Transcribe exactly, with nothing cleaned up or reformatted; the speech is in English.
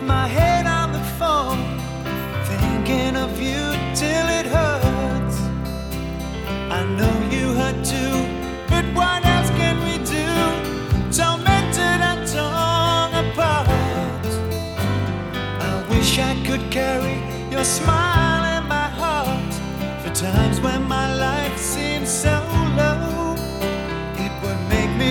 my head on the phone, thinking of you till it hurts. I know you hurt too, but what else can we do? Tormented and torn apart. I wish I could carry your smile